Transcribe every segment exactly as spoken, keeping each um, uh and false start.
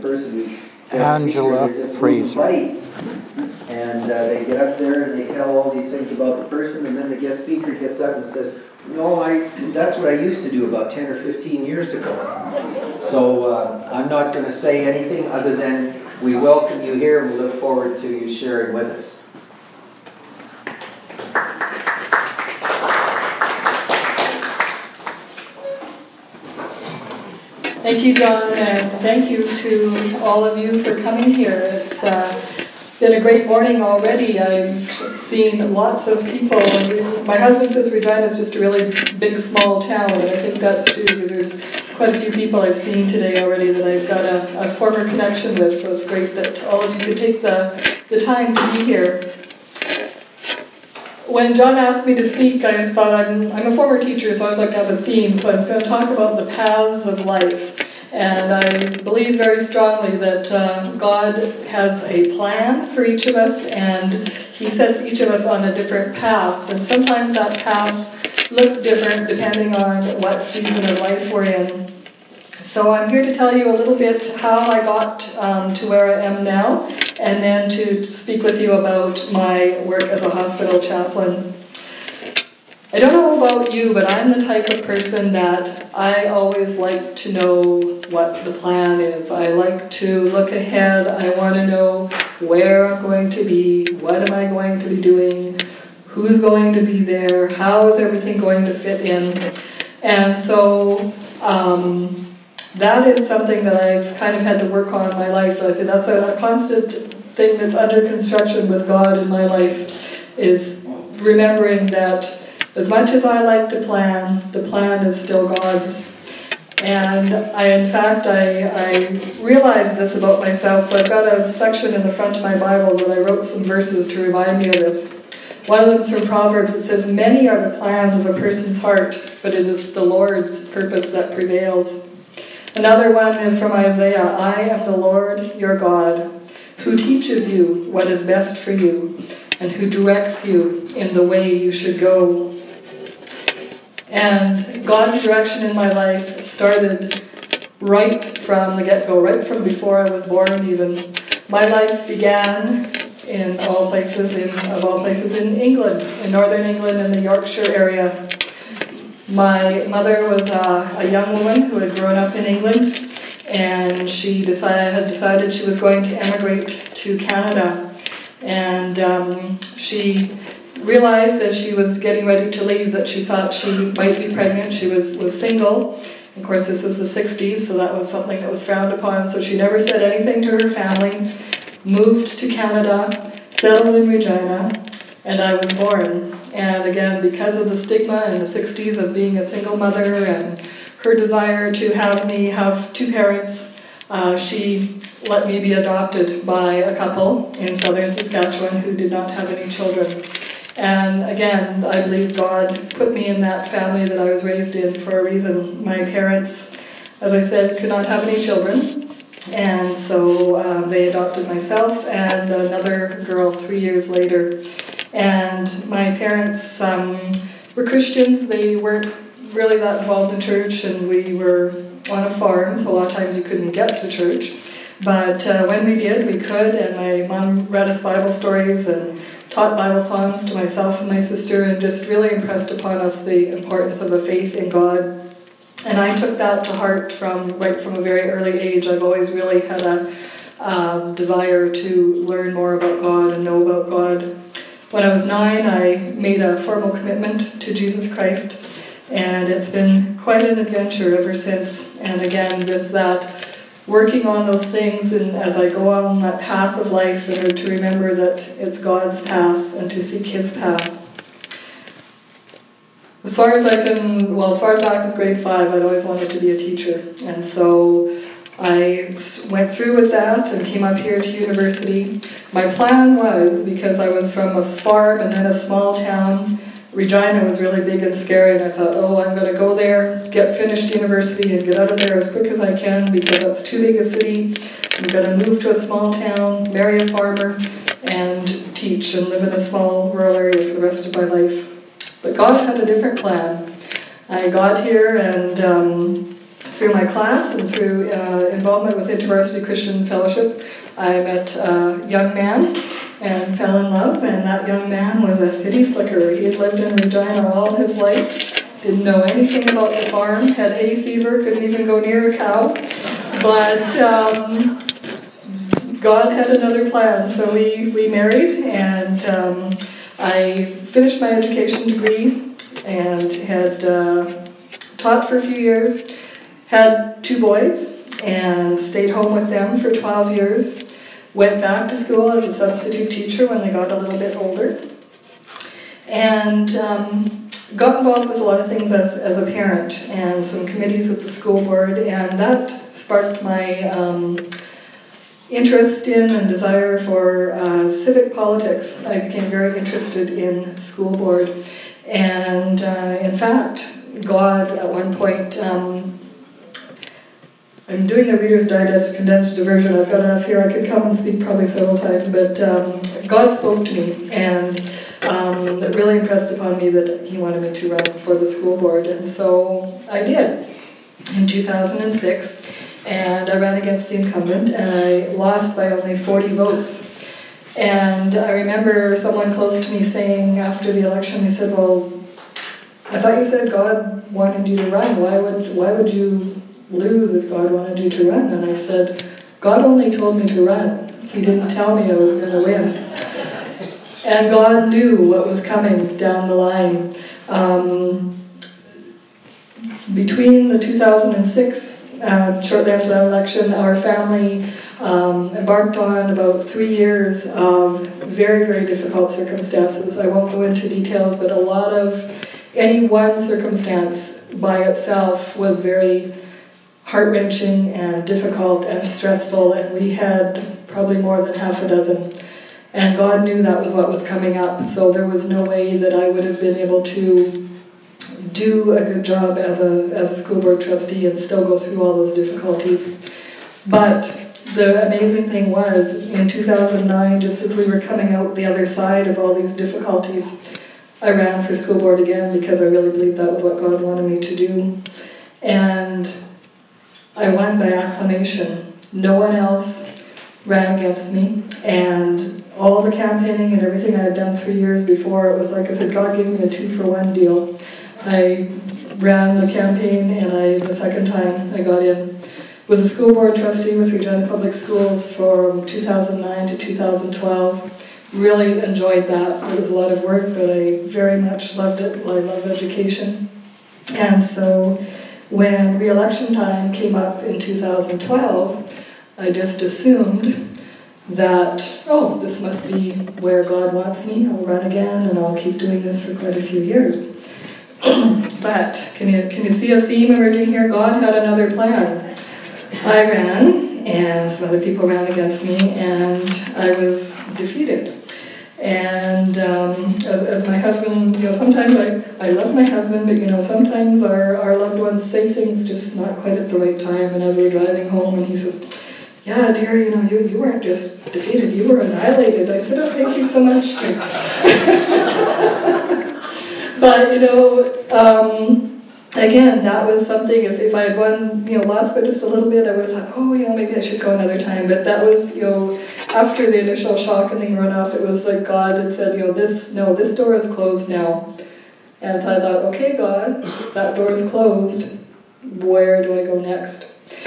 person who's Angela speaker, just Fraser. advice. And uh, they get up there and they tell all these things about the person, and then the guest speaker gets up and says, no, I that's what I used to do about ten or fifteen years ago. So uh, I'm not going to say anything other than we welcome you here and we look forward to you sharing with us. Thank you, John, and thank you to all of you for coming here. It's uh, been a great morning already. I've seen lots of people. My husband says Regina is just a really big, small town, and I think that's true. There's quite a few people I've seen today already that I've got a, a former connection with, so it's great that all of you could take the, the time to be here. When John asked me to speak, I thought I'm, I'm a former teacher, so I always like to have a theme, so I was going to talk about the paths of life. And I believe very strongly that uh, God has a plan for each of us, and He sets each of us on a different path. And sometimes that path looks different depending on what season of life we're in. So I'm here to tell you a little bit how I got um, to where I am now, and then to speak with you about my work as a hospital chaplain. I don't know about you, but I'm the type of person that I always like to know what the plan is. I like to look ahead. I want to know where I'm going to be, what am I going to be doing, who's going to be there, how is everything going to fit in. And so um, that is something that I've kind of had to work on in my life. I say that's a, a constant thing that's under construction with God in my life, is remembering that as much as I like to plan, the plan is still God's. And I, in fact, I, I realized this about myself, so I've got a section in the front of my Bible that I wrote some verses to remind me of this. One of them is from Proverbs. It says, many are the plans of a person's heart, but it is the Lord's purpose that prevails. Another one is from Isaiah, I am the Lord your God, who teaches you what is best for you, and who directs you in the way you should go. And God's direction in my life started right from the get-go, right from before I was born even. My life began in all places, in, of all places in England, in northern England, in the Yorkshire area. My mother was a, a young woman who had grown up in England, and she decided, had decided she was going to emigrate to Canada. And um, she realized as she was getting ready to leave that she thought she might be pregnant. She was, was single. Of course, this was the sixties, so that was something that was frowned upon. So she never said anything to her family, moved to Canada, settled in Regina, and I was born. And again, because of the stigma in the sixties of being a single mother and her desire to have me have two parents, uh, she let me be adopted by a couple in southern Saskatchewan who did not have any children. And again, I believe God put me in that family that I was raised in for a reason. My parents, as I said, could not have any children, and so uh, they adopted myself and another girl three years later. And my parents um, were Christians. They weren't really that involved in church, and we were on a farm, so a lot of times you couldn't get to church. But uh, when we did, we could, and my mom read us Bible stories and taught Bible songs to myself and my sister, and just really impressed upon us the importance of a faith in God. And I took that to heart from right from a very early age. I've always really had a um, desire to learn more about God and know about God. When I was nine, I made a formal commitment to Jesus Christ, and it's been quite an adventure ever since. And again, just that working on those things, and as I go on that path of life, and to remember that it's God's path and to seek His path. As far as I can, well, as far back as grade five, I'd always wanted to be a teacher, and so I went through with that and came up here to university. My plan was, because I was from a farm and then a small town, Regina was really big and scary, and I thought, oh, I'm going to go there, get finished university, and get out of there as quick as I can, because that's too big a city. I'm going to move to a small town, marry a farmer, and teach and live in a small rural area for the rest of my life. But God had a different plan. I got here and um, through my class and through uh, involvement with InterVarsity Christian Fellowship, I met a young man and fell in love, and that young man was a city slicker. He had lived in Regina all his life, didn't know anything about the farm, had hay fever, couldn't even go near a cow, but um, God had another plan, so we, we married, and um, I finished my education degree and had uh, taught for a few years, had two boys, and stayed home with them for twelve years. Went back to school as a substitute teacher when they got a little bit older, and um, got involved with a lot of things as, as a parent and some committees with the school board, and that sparked my um, interest in and desire for uh, civic politics. I became very interested in school board, and uh, in fact, God at one point, um, I'm doing the Reader's Digest condensed version. I've got enough here. I could come and speak probably several times, but um, God spoke to me, and um, it really impressed upon me that He wanted me to run for the school board, and so I did in two thousand six, and I ran against the incumbent, and I lost by only forty votes. And I remember someone close to me saying after the election, they said, "Well, I thought you said God wanted you to run. Why would why would you lose if God wanted you to run?" And I said, "God only told me to run. He didn't tell me I was going to win." And God knew what was coming down the line. Um, between the two thousand six, uh, shortly after that election, our family um, embarked on about three years of very, very difficult circumstances. I won't go into details, but a lot of any one circumstance by itself was very heart-wrenching and difficult and stressful, and we had probably more than half a dozen. And God knew that was what was coming up, so there was no way that I would have been able to do a good job as a, as a school board trustee and still go through all those difficulties. But the amazing thing was, in two thousand nine, just as we were coming out the other side of all these difficulties, I ran for school board again because I really believed that was what God wanted me to do. And I won by acclamation. No one else ran against me, and all the campaigning and everything I had done three years before, it was like I said, God gave me a two-for-one deal. I ran the campaign, and I, the second time I got in, was a school board trustee with Regina Public Schools from two thousand nine to two thousand twelve. Really enjoyed that. It was a lot of work, but I very much loved it. I love education. And so when re-election time came up in two thousand twelve, I just assumed that, oh, this must be where God wants me. I'll run again, and I'll keep doing this for quite a few years. But can you can you see a theme emerging here? God had another plan. I ran, and some other people ran against me, and I was defeated. And um, as, as my husband, you know, sometimes I, I love my husband, but you know, sometimes our, our loved ones say things just not quite at the right time. And as we're driving home, and he says, "Yeah, dear, you know, you, you weren't just defeated, you were annihilated." I said, "Oh, thank you so much." But, you know, um, again, that was something, if, if I had won, you know, lost by just a little bit, I would have thought, oh, you know, maybe I should go another time. But that was, you know, after the initial shock and the runoff, it was like God had said, you know, this, no, this door is closed now. And I thought, okay, God, that door is closed. Where do I go next?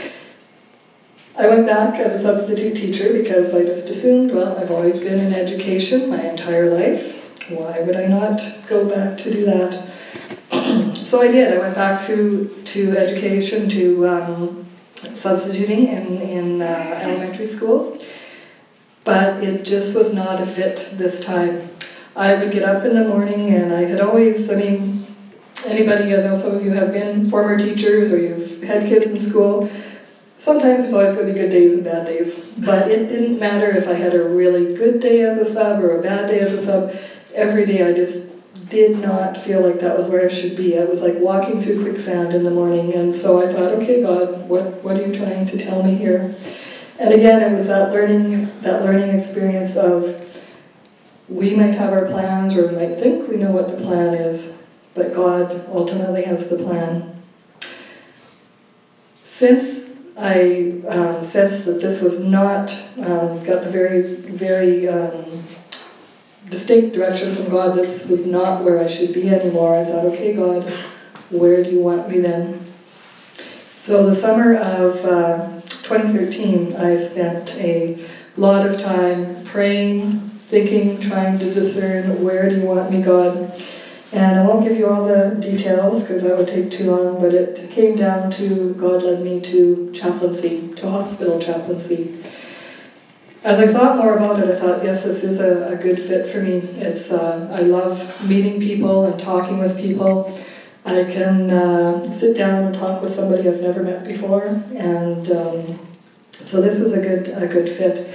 I went back as a substitute teacher because I just assumed, well, I've always been in education my entire life. Why would I not go back to do that? So I did. I went back to, to education, to um, substituting in, in uh, elementary schools. But it just was not a fit this time. I would get up in the morning, and I had always, I mean, anybody, I know some of you have been former teachers or you've had kids in school. Sometimes there's always going to be good days and bad days, but it didn't matter if I had a really good day as a sub or a bad day as a sub. Every day I just did not feel like that was where I should be. I was like walking through quicksand in the morning, and so I thought, okay, God, what, what are you trying to tell me here? And again, it was that learning, that learning experience of we might have our plans, or we might think we know what the plan is, but God ultimately has the plan. since I um, sensed that this was not, um, got the very, very um, distinct direction from God, this was not where I should be anymore, I thought, okay, God, where do you want me then? So the summer of uh, twenty thirteen, I spent a lot of time praying, thinking, trying to discern, where do you want me, God? And I won't give you all the details because that would take too long, but it came down to God led me to chaplaincy, to hospital chaplaincy. As I thought more about it, I thought, yes, this is a, a good fit for me. It's uh, I love meeting people and talking with people. I can uh, sit down and talk with somebody I've never met before, and um, so this is a good a good fit.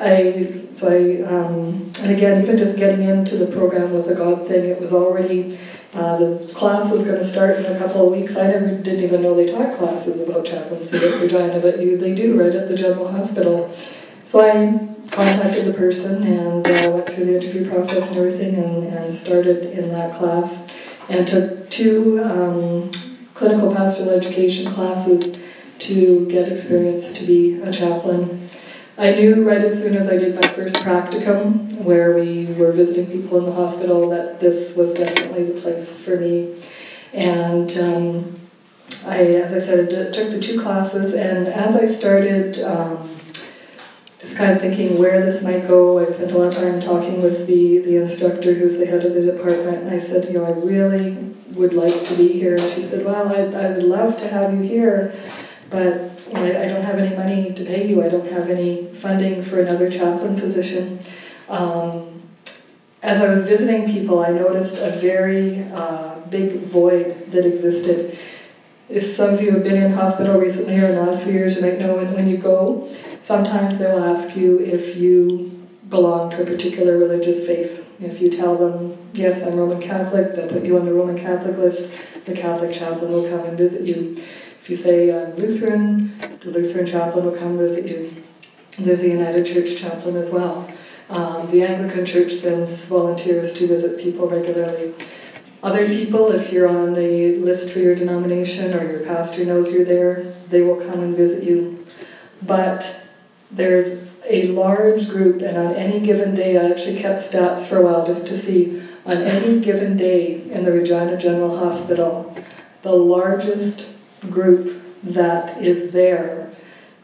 I so I um, and again, even just getting into the program was a God thing. It was already uh, the class was going to start in a couple of weeks. I never didn't even know they taught classes about chaplaincy at Regina, but you, they do right at the General Hospital. So I contacted the person and uh, went through the interview process and everything, and, and started in that class. And took two um, clinical pastoral education classes to get experience to be a chaplain. I knew right as soon as I did my first practicum, where we were visiting people in the hospital, that this was definitely the place for me. And um, I, as I said, I took the two classes, and as I started um, just kind of thinking where this might go, I spent a lot of time talking with the, the instructor who's the head of the department, and I said, you know, I really would like to be here. And she said, well, I, I would love to have you here, but you know, I, I don't have any money to pay you. I don't have any funding for another chaplain position. Um, as I was visiting people, I noticed a very uh, big void that existed. If some of you have been in hospital recently or in the last few years, you might know when, when you go, sometimes they'll ask you if you belong to a particular religious faith. If you tell them, yes, I'm Roman Catholic, they'll put you on the Roman Catholic list. The Catholic chaplain will come and visit you. If you say I'm Lutheran, the Lutheran chaplain will come visit you. There's a United Church chaplain as well. Um, the Anglican Church sends volunteers to visit people regularly. Other people, if you're on the list for your denomination or your pastor knows you're there, they will come and visit you. But there's a large group, and on any given day, I actually kept stats for a while just to see, on any given day in the Regina General Hospital, the largest group that is there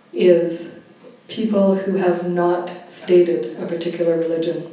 is people who have not stated a particular religion.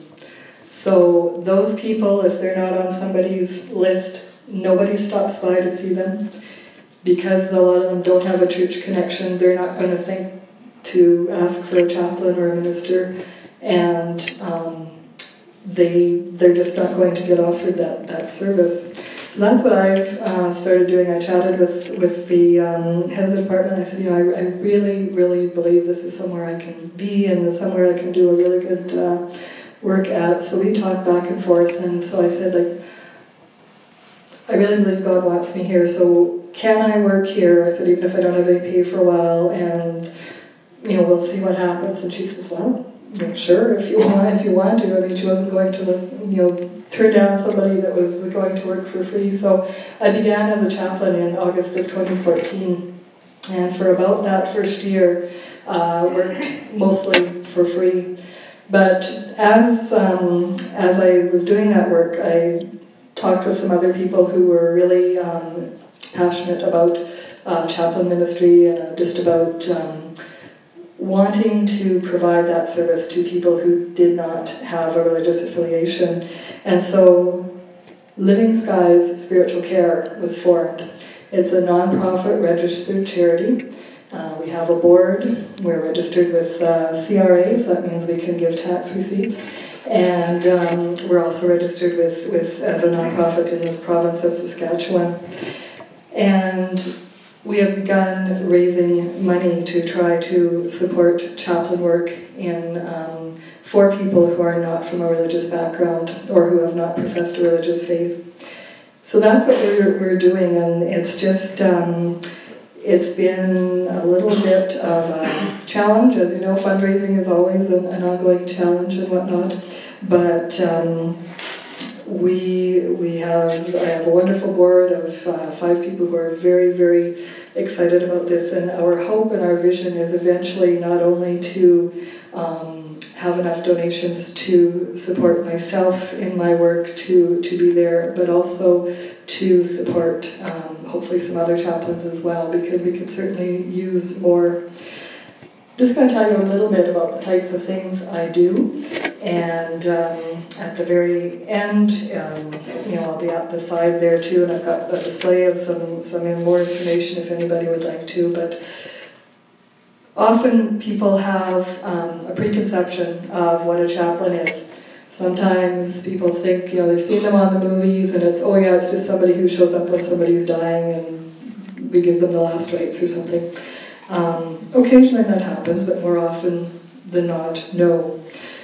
So those people, if they're not on somebody's list, nobody stops by to see them. Because a lot of them don't have a church connection, they're not going to think to ask for a chaplain or a minister, and um, they, they're just not going to get offered that, that service. So that's what I've uh, started doing. I chatted with, with the um, head of the department. I said, you know, I, I really, really believe this is somewhere I can be and somewhere I can do a really good uh, work at. So we talked back and forth, and so I said, like, I really believe God wants me here, so can I work here? I said, even if I don't have any pay for a while, and you know, we'll see what happens. And she says, well, sure, if you want, if you want to. I mean, she wasn't going to, you know, turn down somebody that was going to work for free. So I began as a chaplain in August of twenty fourteen, and for about that first year, uh, worked mostly for free. But as um, as I was doing that work, I talked with some other people who were really um, passionate about uh, chaplain ministry and uh, just about um, wanting to provide that service to people who did not have a religious affiliation. And so Living Skies Spiritual Care was formed. It's a non-profit registered charity. Uh, we have a board. We're registered with uh, C R A, so that means we can give tax receipts. And um, we're also registered with, with as a non-profit in this province of Saskatchewan. And we have begun raising money to try to support chaplain work in um, for people who are not from a religious background or who have not professed a religious faith. So that's what we're, we're doing, and it's just um, it's been a little bit of a challenge. As you know, fundraising is always an, an ongoing challenge and whatnot, but um, we we have I have a wonderful board of uh, five people who are very, very excited about this, and our hope and our vision is eventually not only to um, have enough donations to support myself in my work to, to be there, but also to support um, hopefully some other chaplains as well, because we could certainly use more. Just going to tell you a little bit about the types of things I do, and um, at the very end, um, you know, I'll be at the side there too, and I've got a display of some, some more information if anybody would like to, but often people have um, a preconception of what a chaplain is. Sometimes people think, you know, they've seen them on the movies and it's, oh yeah, it's just somebody who shows up when somebody's dying and we give them the last rites or something. Um, occasionally that happens, but more often than not, no.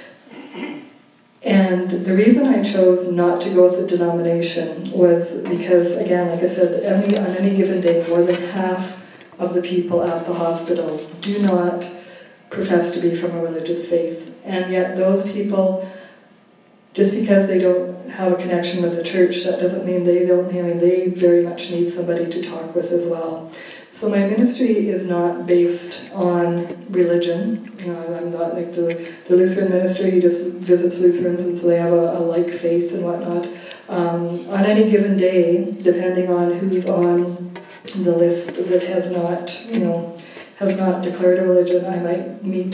And the reason I chose not to go with the denomination was because, again, like I said, any, on any given day, more than half of the people at the hospital do not profess to be from a religious faith. And yet those people, just because they don't have a connection with the church, that doesn't mean they don't, I mean, they very much need somebody to talk with as well. So my ministry is not based on religion. You know, I'm not like the, the Lutheran ministry, he just visits Lutherans and so they have a, a like faith and whatnot. Um, on any given day, depending on who's on the list that has not, you know, has not declared a religion, I might meet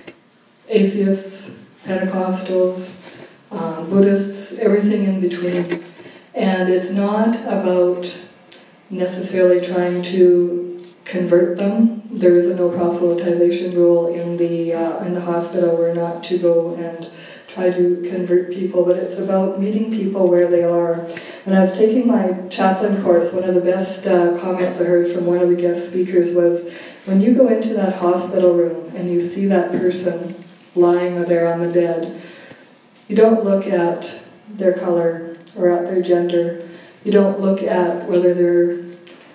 atheists, Pentecostals, um, Buddhists, everything in between. And it's not about necessarily trying to convert them. There is a no proselytization rule in the uh, in the hospital. We're not to go and try to convert people, but it's about meeting people where they are. When I was taking my chaplain course, one of the best uh, comments I heard from one of the guest speakers was, when you go into that hospital room and you see that person lying there on the bed, you don't look at their color or at their gender. You don't look at whether they're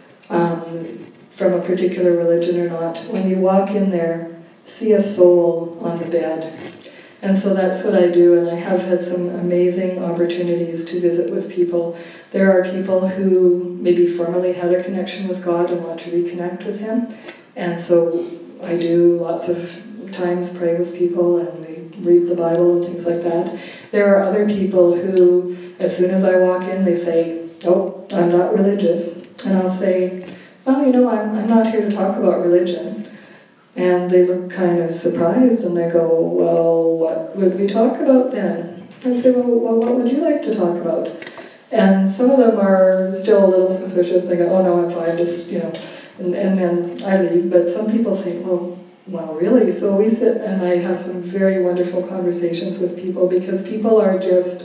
um, from a particular religion or not. When you walk in there, see a soul on the bed. And so that's what I do, and I have had some amazing opportunities to visit with people. There are people who maybe formerly had a connection with God and want to reconnect with Him, and so I do lots of times pray with people and we read the Bible and things like that. There are other people who, as soon as I walk in, they say, "Oh, I'm not religious," and I'll say, "Well, you know, I'm, I'm not here to talk about religion." And they look kind of surprised and they go, "Well, what would we talk about then?" I say, well, well, what would you like to talk about? And some of them are still a little suspicious. They go, "Oh no, I'm fine, just, you know," and, and then I leave. But some people say, well, well, really? So we sit and I have some very wonderful conversations with people, because people are just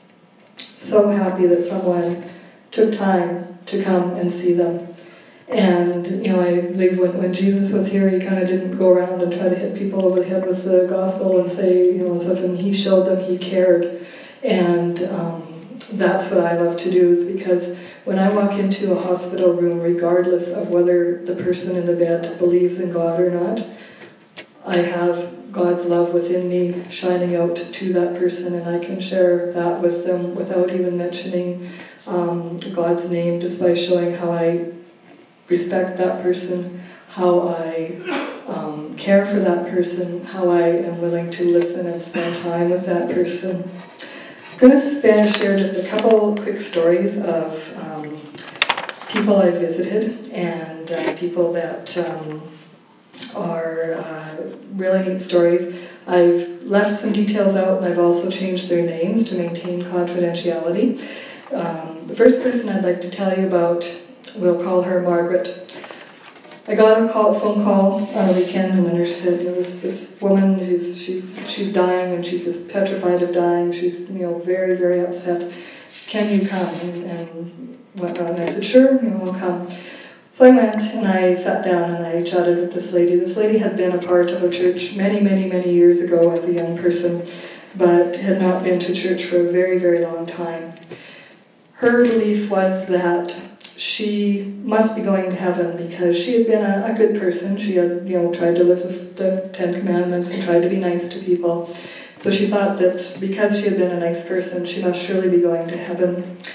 so happy that someone took time to come and see them. And, you know, I believe when, when Jesus was here, he kind of didn't go around and try to hit people over the head with the gospel and say, you know, and stuff, and he showed them he cared. And um, that's what I love to do, is because when I walk into a hospital room, regardless of whether the person in the bed believes in God or not, I have God's love within me shining out to that person, and I can share that with them without even mentioning um, God's name, just by showing how I respect that person, how I um, care for that person, how I am willing to listen and spend time with that person. I'm going to spend, share just a couple quick stories of um, people I visited and uh, people that um, are uh, really neat stories. I've left some details out, and I've also changed their names to maintain confidentiality. Um, the first person I'd like to tell you about, we'll call her Margaret. I got a call, phone call on a weekend, and the nurse said there was this woman who's she's she's dying, and she's just petrified of dying. She's, you know, very very upset. Can you come? And, and whatnot. And I said, sure, you know, I'll come. So I went and I sat down and I chatted with this lady. This lady had been a part of a church many many many years ago as a young person, but had not been to church for a very very long time. Her belief was that she must be going to heaven because she had been a, a good person. She had, you know, tried to live with the Ten Commandments and tried to be nice to people. So she thought that because she had been a nice person, she must surely be going to heaven.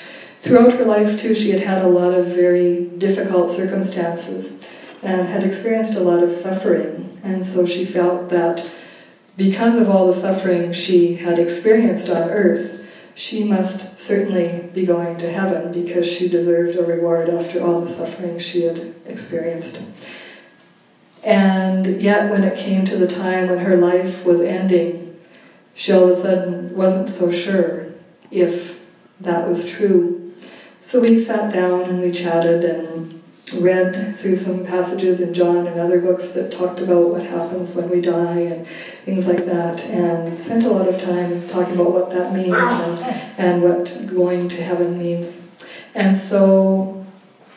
throughout her life, too, she had had a lot of very difficult circumstances and had experienced a lot of suffering. And so she felt that because of all the suffering she had experienced on earth, she must certainly be going to heaven because she deserved a reward after all the suffering she had experienced. And yet when it came to the time when her life was ending, she all of a sudden wasn't so sure if that was true. So we sat down and we chatted and read through some passages in John and other books that talked about what happens when we die and things like that, and spent a lot of time talking about what that means and, and what going to heaven means. And so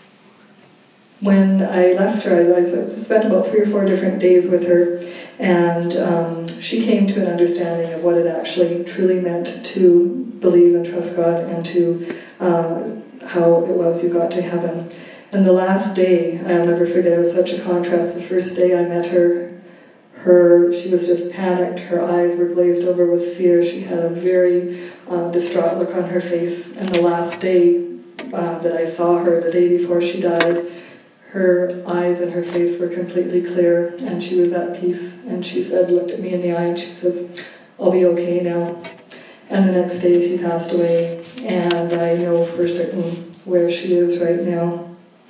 when I left her, I, I spent about three or four different days with her, and um, she came to an understanding of what it actually truly meant to believe and trust God, and to uh, how it was you got to heaven. And the last day, I'll never forget, it was such a contrast. The first day I met her, her she was just panicked. Her eyes were glazed over with fear. She had a very uh, distraught look on her face. And the last day uh, that I saw her, the day before she died, her eyes and her face were completely clear, and she was at peace. And she said, looked at me in the eye, and she says, "I'll be okay now." And the next day she passed away, and I know for certain where she is right now.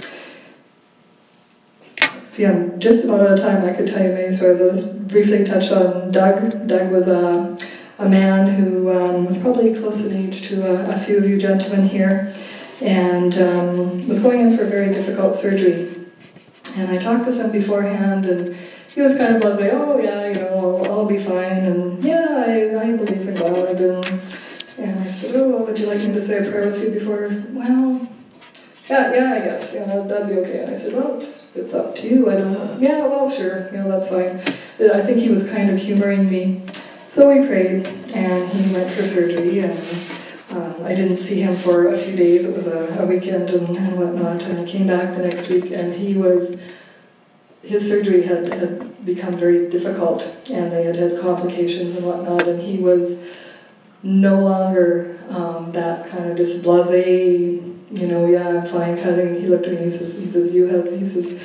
See, I'm just about out of time. I could tell you many stories. I just briefly touched on Doug. Doug was a, a man who um, was probably close in age to a, a few of you gentlemen here, and um, was going in for a very difficult surgery. And I talked with him beforehand, and he was kind of blasé, oh yeah, you know, I'll, I'll be fine, and yeah, I, I believe in God. And, and I said, oh, well, would you like me to say a prayer with you before? Well, yeah, yeah, I guess, yeah, that'd, that'd be okay. And I said, well, it's, it's up to you. I don't know. Yeah, well, sure, you know, that's fine. I think he was kind of humoring me. So we prayed, and he went for surgery, and um, I didn't see him for a few days. It was a, a weekend and, and whatnot, and I came back the next week, and he was, his surgery had, had become very difficult, and they had had complications and whatnot, and he was no longer um, that kind of just blasé, you know, yeah, I'm fine kind of thing. He looked at me and he says, he says, you have, he says,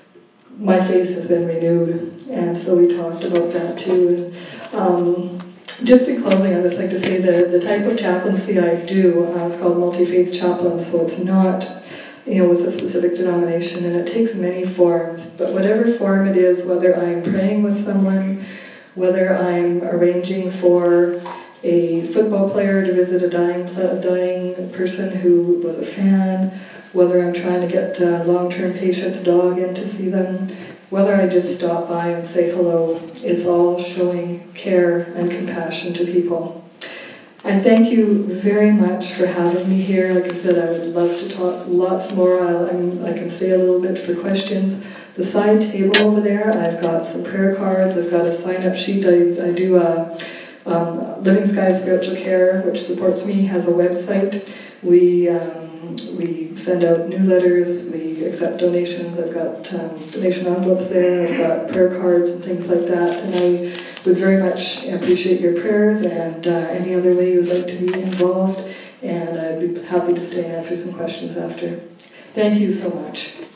my faith has been renewed. And so we talked about that too. And, um, just in closing, I'd just like to say that the type of chaplaincy I do uh, is called multi-faith chaplain, so it's not, you know, with a specific denomination, and it takes many forms. But whatever form it is, whether I'm praying with someone, whether I'm arranging for a football player to visit a dying a dying person who was a fan, whether I'm trying to get a long-term patient's dog in to see them, whether I just stop by and say hello, it's all showing care and compassion to people. I thank you very much for having me here. Like I said, I would love to talk lots more. I'll, I'm, I can stay a little bit for questions. The side table over there, I've got some prayer cards, I've got a sign-up sheet. I, I do a Um, Living Sky Spiritual Care, which supports me, has a website. We um, we send out newsletters, we accept donations. I've got um, donation envelopes there, I've got prayer cards and things like that, and I would very much appreciate your prayers and uh, any other way you would like to be involved, and I'd be happy to stay and answer some questions after. Thank you so much.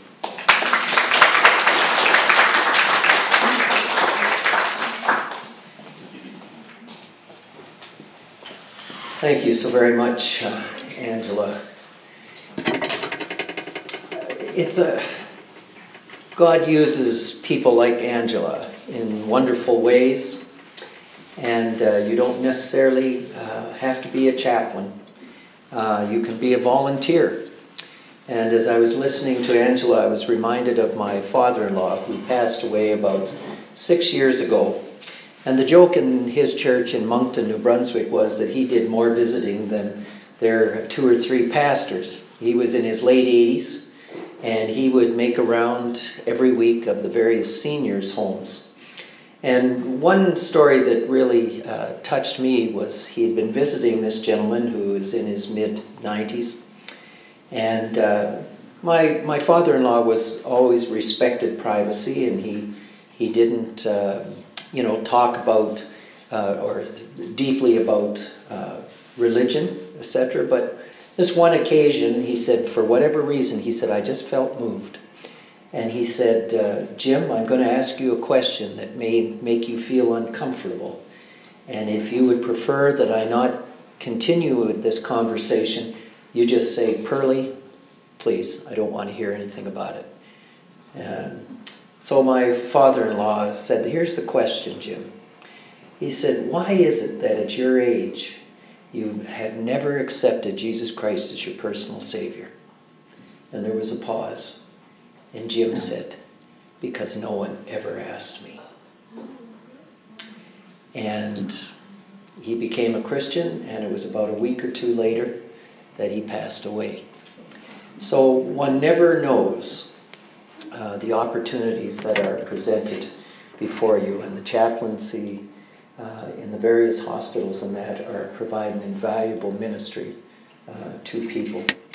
Thank you so very much, uh, Angela. It's a God uses people like Angela in wonderful ways, and uh, you don't necessarily uh, have to be a chaplain. Uh, you can be a volunteer. And as I was listening to Angela, I was reminded of my father-in-law, who passed away about six years ago. And the joke in his church in Moncton, New Brunswick, was that he did more visiting than their two or three pastors. He was in his late eighties, and he would make a round every week of the various seniors' homes. And one story that really uh, touched me was he had been visiting this gentleman who was in his mid-nineties. And uh, my my father-in-law was always respected privacy, and he, he didn't... Uh, you know, talk about uh, or deeply about uh, religion, et cetera. But This one occasion, he said, for whatever reason, he said, I just felt moved. And he said, uh, Jim, I'm going to ask you a question that may make you feel uncomfortable. And if you would prefer that I not continue with this conversation, you just say, Pearlie, please, I don't want to hear anything about it. Um, so my father-in-law said, here's the question, Jim. He said, why is it that at your age you have never accepted Jesus Christ as your personal Savior? And there was a pause. And Jim said, because no one ever asked me. And he became a Christian, and it was about a week or two later that he passed away. So one never knows uh, the opportunities that are presented before you, and the chaplaincy uh, in the various hospitals and that are providing invaluable ministry uh, to people.